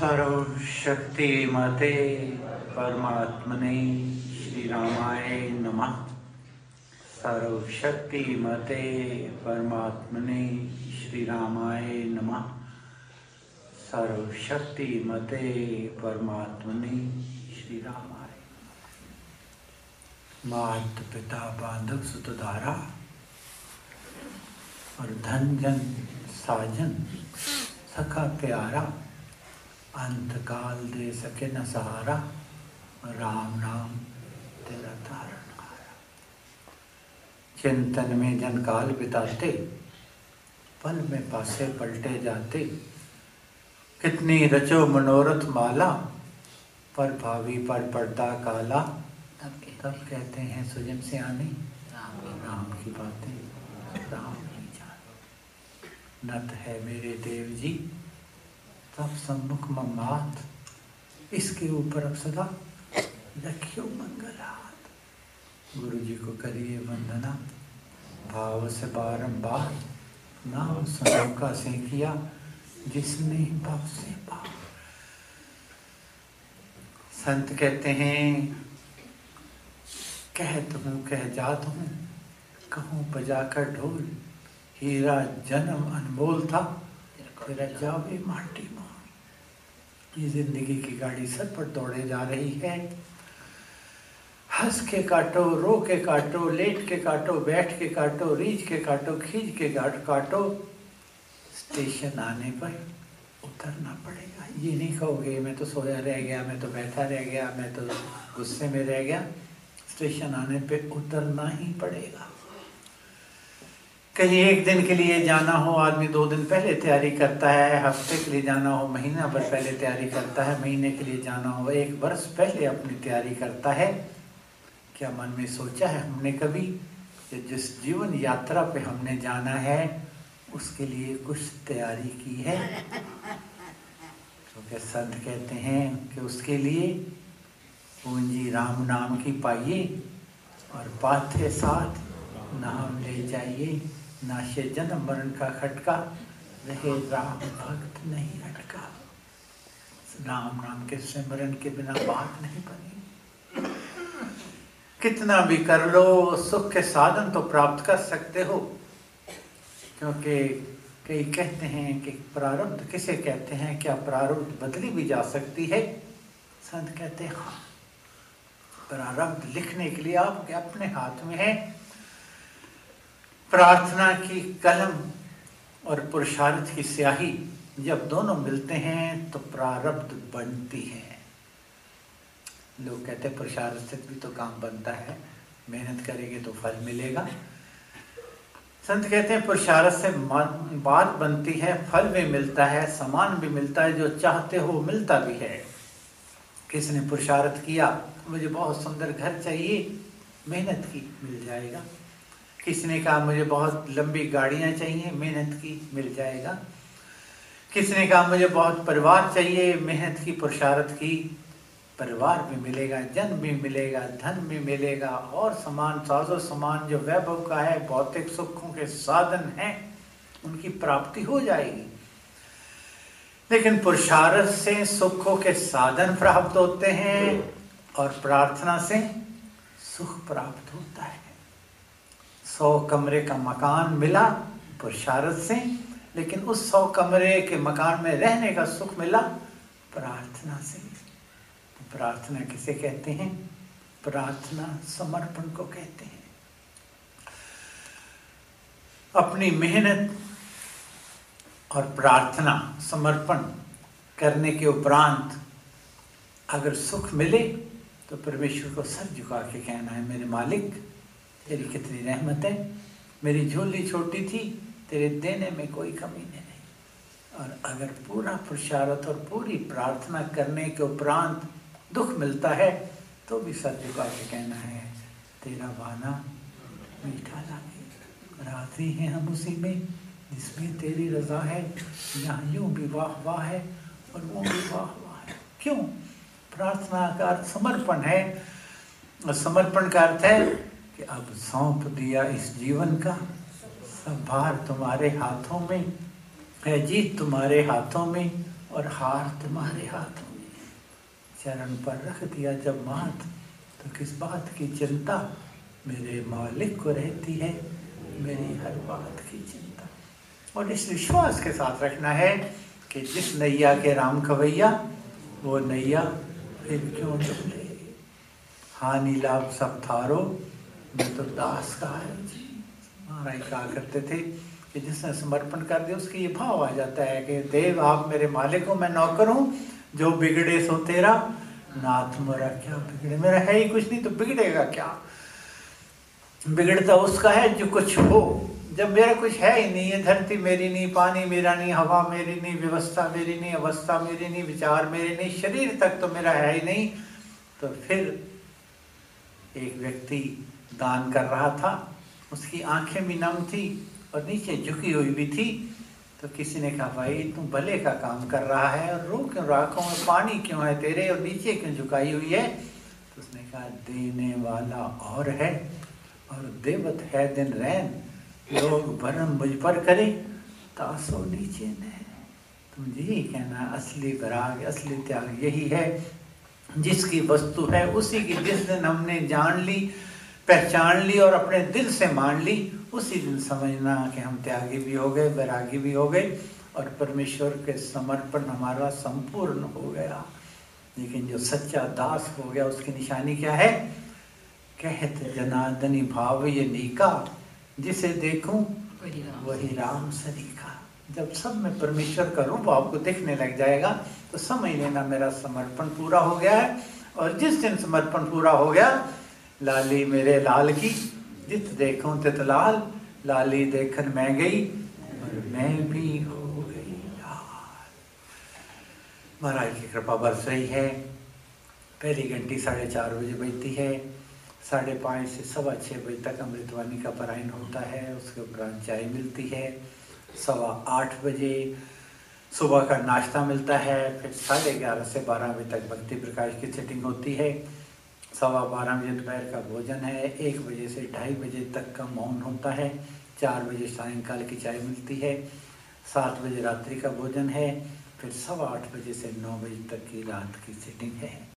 सर्वशक्तिमते परमात्मने श्रीरामाय नमः। सर्वशक्तिमते परमात्मने श्रीरामाय नमः। सर्वशक्तिमते परमात्मने श्रीरामाय। मात पिता बांधव सुतधारा और धन जन साजन सखा प्यारा, अंतकाल दे सके न सहारा, राम नाम तेरा तारणहारा। चिंतन में जन काल बिताते, पल में पासे पलटे जाते। कितनी रचो मनोरथ माला, पर भावी पर पड़ता काला। तब कहते हैं सुजन से आने राम की बातें राम ही जाने। नत है मेरे देव जी तब सम्मुख ममात, इसके ऊपर अब सदा रखियो मंगल हाथ। गुरु जी को करिए वंदना, भाव से बारंबार। नाम सुनो का से किया, जिसने भाव से पार। संत कहते हैं कहत हूँ कह जात हूँ, कहूँ बजाकर ढोल। हीरा जन्म अनमोल था, तेरा जावे माटी में। ये जिंदगी की गाड़ी सर पर दौड़े जा रही है। हंस के काटो, रो के काटो, लेट के काटो, बैठ के काटो, रीझ के काटो, खींच के काटो। स्टेशन आने पर उतरना पड़ेगा। ये नहीं कहोगे मैं तो सोया रह गया, मैं तो बैठा रह गया, मैं तो गुस्से में रह गया। स्टेशन आने पे उतरना ही पड़ेगा। कहीं एक दिन के लिए जाना हो, आदमी 2 दिन पहले तैयारी करता है। हफ्ते के लिए जाना हो, महीना भर पहले तैयारी करता है। महीने के लिए जाना हो, 1 वर्ष पहले अपनी तैयारी करता है। क्या मन में सोचा है हमने कभी कि जिस जीवन यात्रा पे हमने जाना है उसके लिए कुछ तैयारी की है? क्योंकि संत कहते हैं कि उसके लिए पूंजी राम नाम की पाइए और पाथे साथ नाम ले जाइए। नाशे जन्म मरण का खटका, रहे राम भक्त नहीं अटका। राम नाम के सिमरन के बिना बात नहीं बनी। कितना भी कर लो, सुख के साधन तो प्राप्त कर सकते हो। क्योंकि कई कहते हैं कि प्रारब्ध किसे कहते हैं, क्या प्रारब्ध बदली भी जा सकती है? संत कहते हैं हाँ, प्रारब्ध लिखने के लिए आपके अपने हाथ में है। प्रार्थना की कलम और पुरुषार्थ की स्याही जब दोनों मिलते हैं तो प्रारब्ध बनती है। लोग कहते हैं पुरुषार्थ से भी तो काम बनता है, मेहनत करेंगे तो फल मिलेगा। संत कहते हैं पुरुषार्थ से बात बनती है, फल भी मिलता है, सम्मान भी मिलता है, जो चाहते हो मिलता भी है। किसने पुरुषार्थ किया, मुझे बहुत सुंदर घर चाहिए, मेहनत की मिल जाएगा। किसने कहा मुझे बहुत लंबी गाड़ियां चाहिए, मेहनत की मिल जाएगा। किसने कहा मुझे बहुत परिवार चाहिए, मेहनत की पुरुषार्थ की परिवार भी मिलेगा, जन भी मिलेगा, धन भी मिलेगा और समान साजो समान जो वैभव का है, भौतिक सुखों के साधन हैं, उनकी प्राप्ति हो जाएगी। लेकिन पुरुषार्थ से सुखों के साधन प्राप्त होते हैं और प्रार्थना से सुख प्राप्त होता है। 100 कमरे का मकान मिला पुरुषार्थ से, लेकिन उस 100 कमरे के मकान में रहने का सुख मिला प्रार्थना से। प्रार्थना किसे कहते हैं? प्रार्थना समर्पण को कहते हैं। अपनी मेहनत और प्रार्थना समर्पण करने के उपरांत अगर सुख मिले तो परमेश्वर को सर झुका के कहना है, मेरे मालिक तेरी कितनी रहमत है, मेरी झोली छोटी थी, तेरे देने में कोई कमी नहीं। और अगर पूरा पुरुषार्थ और पूरी प्रार्थना करने के उपरांत दुख मिलता है तो भी सर झुका के कहना है, तेरा वाना मीठा लागे। राजी हैं हम उसी में जिसमें तेरी रजा है। यहाँ यूँ भी वाह वाह है और वो भी वाह वाह है। क्यों? प्रार्थना का अर्थ समर्पण है, और समर्पण का अर्थ है कि अब सौंप दिया इस जीवन का, सब भार तुम्हारे हाथों में है, जीत तुम्हारे हाथों में, और हार तुम्हारे हाथों में, चरण पर रख दिया जब माथ, तो किस बात की चिंता, मेरे मालिक को रहती है मेरी हर बात की चिंता। और इस विश्वास के साथ रखना है कि जिस नैया के राम खवैया, वो नैया फिर क्यों डूबे, हानि लाभ सब थारो, मैं तो दास का है जी। महाराज कहा करते थे कि जिसने समर्पण कर दिया उसके ये भाव आ जाता है कि देव आप मेरे मालिक हो, मैं नौकर हूँ, जो बिगड़े सो तेरा नाथ, मोरा क्या बिगड़े, मेरा है ही कुछ नहीं तो बिगड़ेगा क्या, बिगड़ता उसका है जो कुछ हो। जब मेरा कुछ है ही नहीं, ये धरती मेरी नहीं, पानी मेरा नहीं, हवा मेरी नहीं, व्यवस्था मेरी नहीं, अवस्था मेरी नहीं, विचार मेरे नहीं, शरीर तक तो मेरा है ही नहीं, तो फिर एक व्यक्ति दान कर रहा था, उसकी आंखें भी नम थी और नीचे झुकी हुई भी थी, तो किसी ने कहा भाई तू भले का काम कर रहा है और रो क्यों राखों में पानी क्यों है तेरे और नीचे क्यों झुकाई हुई है, तो उसने कहा देने वाला और है और देवत है दिन रैन, लोग भरम मुझ पर करे तासो नीचे ने। तुम यही कहना, असली वैराग असली त्याग यही है, जिसकी वस्तु है उसी की जिस दिन हमने जान ली, पहचान ली और अपने दिल से मान ली, उसी दिन समझना कि हम त्यागी भी हो गए, वैरागी भी हो गए और परमेश्वर के समर्पण हमारा संपूर्ण हो गया। लेकिन जो सच्चा दास हो गया उसकी निशानी क्या है, कहत जनार्दनी भाव ये नीका, जिसे देखूं वही राम सरीखा। जब सब में परमेश्वर का रूप आपको दिखने लग जाएगा तो समझ लेना मेरा समर्पण पूरा हो गया है। और जिस दिन समर्पण पूरा हो गया, लाली मेरे लाल की जित देखूं तित लाल, लाली देखन मैं गई और मैं भी हो गई लाल। महाराज की कृपा बरस रही है। पहली घंटी 4:30 बजे बजती है, 5:30 से 6:15 बजे तक अमृतवाणी का पारायण होता है, उसके उपरांत चाय मिलती है, 8:15 बजे सुबह का नाश्ता मिलता है, फिर 11:30 से 12 बजे तक भक्ति प्रकाश की सेटिंग होती है, 12:15 बजे दोपहर का भोजन है, 1 बजे से 2:30 बजे तक का मौन होता है, 4 बजे सायंकाल की चाय मिलती है, 7 बजे रात्रि का भोजन है, फिर 8:15 बजे से 9 बजे तक की रात की सेटिंग है।